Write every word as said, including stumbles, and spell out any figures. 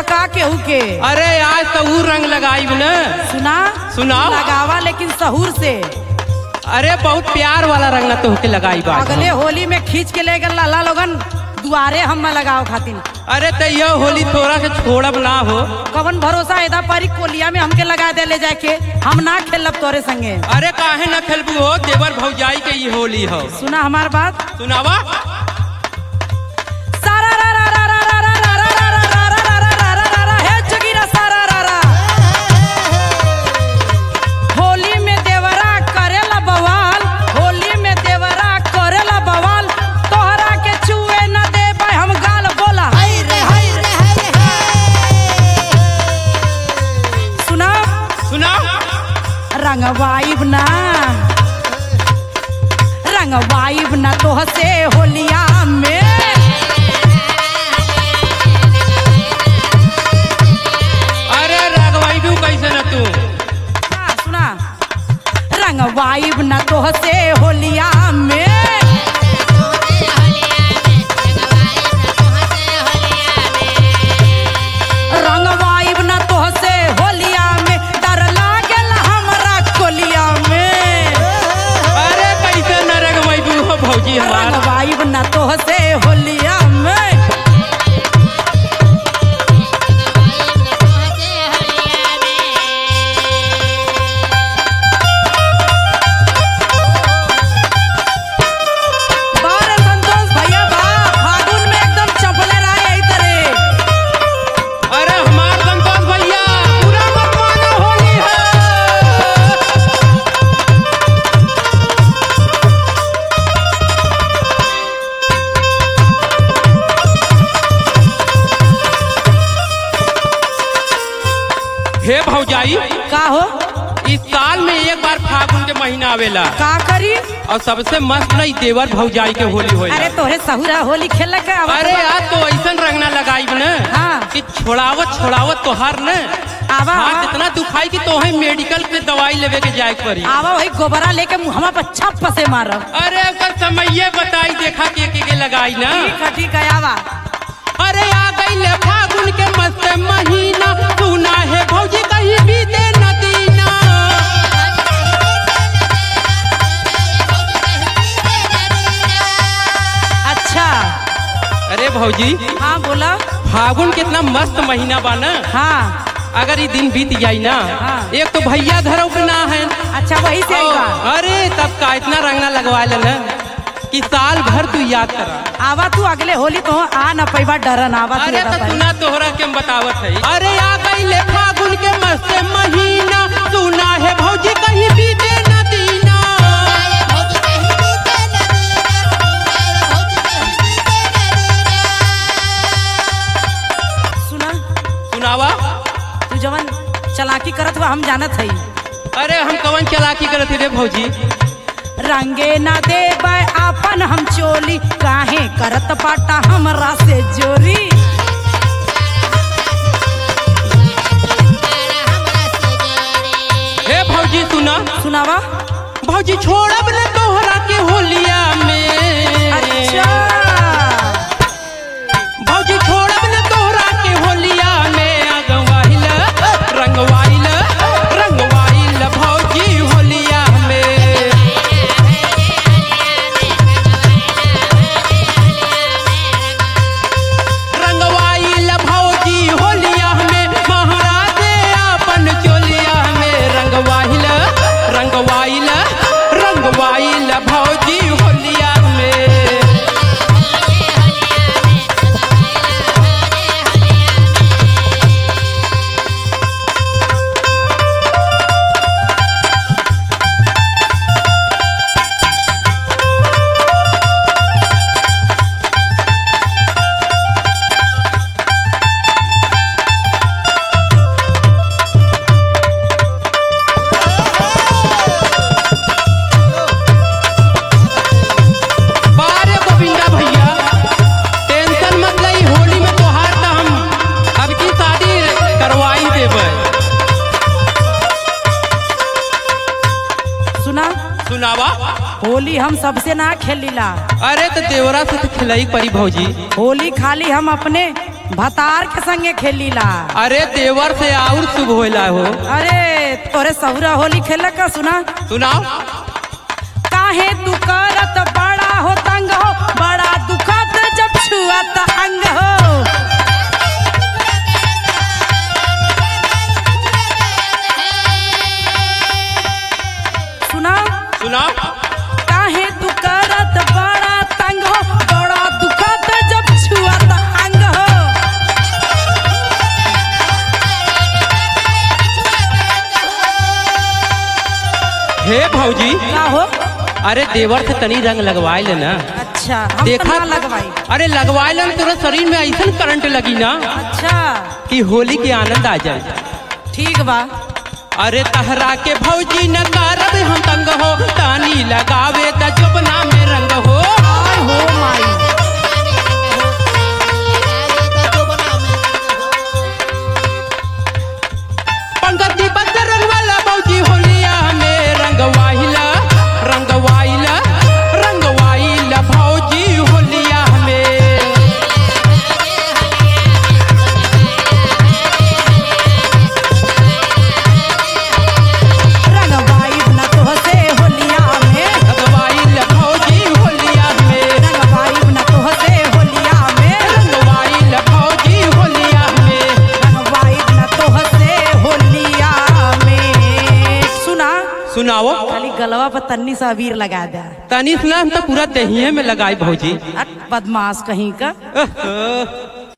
का केहू के। अरे आज तो ऊ रंग लगाई न। सुना सुनाओ। लगावा लेकिन सहूर से। अरे बहुत प्यार वाला रंग न तो के लगाई बा। अगले होली में खींच के ले गल लाला लोगन दुआरे हम लगाओ खातिर। अरे तो यह होली थोड़ा से छोड़ब ना हो। कवन भरोसा एदा पारी कोलिया में हमके लगा दे ले जाके हम ना खेलब तोरे संगे। अरे काहे ना खेलबू हो, देवर भौजाई के ये होली हो। सुना हमार बात। सुनावा। सारा रा रा रा रा रा रा रा रा रा रा रा रा रा रा रा हे जगीरा सारा रा रा। होली में देवरा करेला बवाल, होली में देवरा करेला बवाल, तोहरा के छुए न दे भाई हम गाल बोला हाय रे हाय रे हाय रे। सुना सुना। रंगवाइब ना रंगवाइब ना तोह से होलिया में। अरे रगवाइबू कैसे न तू। सुना रंगवाइब ना तोह से होलिया में। रंगवाइब ना तोह से होलिया में, डर लागेला हमरा कोलिया में। अरे कैसे न रगवाइबू हो भौजी हमार। रंगवाइब ना तोह से होलिया में। बारे संतोष भैया बा फागुन में एकदम चपले रहा यही तरह। अरे हमार संतोष भैया पूरा मनमाना होली है। हे भौजाई, का हो इस साल में एक बार फागुन के महीना आवेला का करी। और सबसे मस्त नहीं देवर भौजाई के होली होएला। अरे तोहरे सहुरा होली खेल का। अरे आज तो ऐसा रंग ना लगाई न हाँ। कि छोड़ावत छोड़ावत तोहार न आवा हाथ आवा इतना दुखाई कि तोहे मेडिकल पे दवाई लेवे के जाए के पड़ी। आवा वही गोबरा लेके मुहमा पर छप से मारब। अरे ओकर समये बताई देखा के के, के लगाई ना। ठीक है ठीक है आवा। अरे आ गई फागुन के मस्त महीना, सुना है भौजी कहीं बीते नदीना। अच्छा अरे भौजी हाँ बोला। फागुन कितना मस्त महीना बा न। हाँ अगर ये दिन बीत जाई ना, हाँ। एक तो भैया घरों पे ना है। अच्छा वही से आइबा। अरे तब का इतना रंगना लगवा ले न कि साल भर तू याद करा। आवा तू अगले होली तो आ न पैबा डरन आवा तू अरे एदा तो पाई। सुना तोहरा के हम बतावत है। अरे आ गई फागुन के मस्त महीना, सुना है भौजी कहीं बीते नदीना। सुना सुनावा। तू जवन चलाकी करत हुआ हम जानत हई। अरे हम कवन चलाकी करत रे भौजी। रंगे ना दे आपन हम चोली, काहे करत पाटा हमरा से जोरी। हे भौजी सुना। सुनावा। भौजी छोड़ब न तोहरा के होलिया में। अच्छा भौजी छोड़ब न तोहरा के होलिया में। रंगवाइल रंगवाइल रंगवाइल भौजी होलिया में। रंगवाइल भौजी होलिया में, महाराजे अपन चोलिया में। रंगवाइल रंगवाइल रंगवाइल भौजी होलिया में। बारे गोविंदा भैया टेंशन मत लई, होली में तोहार त हम अब की शादी करवाई देबै। सुना सुनावा। होली हम सबसे ना खेलीला। अरे तो देवरा से तो खिलाई परी भौजी। होली खाली हम अपने भतार के संगे खेलीला। अरे देवर से और शुभ होला हो। अरे तोरे सहुरा होली खेल का सुना सुनाओ। काहे तू करत बड़ा हो तंग हो, बड़ा दुखत जब छुआत अंग हो। सुना सुनाओ। काहे तू करत बड़ा तंग हो, बड़ा दुखत जब छुआत अंग हो। हे भौजी का हो? अरे देवर से तनी रंग लगवाए ले ना। अच्छा हम देखा तो ना लगवाई। अरे लगवाए ले तेरे शरीर में ऐसा करंट लगी ना अच्छा कि होली के आनंद आ जाए। ठीक बा। अरे तहरा के भौजी न करब हम तंग हो, तानी लगावे त जोबना में रंग हो। आय हो माई पंकज दीपक से रंग वाला भौजी होलिया में रंगवाइला रंगवाइला रंगवाइला भौजी होलिया में। रंगवाई न तोहसे होलिया में, रंगवाइला भौजी होलिया में। रंगवाई न तोहसे होलिया में, रंगवाइला भौजी होलिया में। रंगवाई न तोहसे होलिया में। सुना सुनाओ। खाली गलवा पर तन्नी सा अबीर लगा दे। तनी सुना हम तो पूरा दहिए में लगाई भौजी। अट बदमाश कहीं का। अह,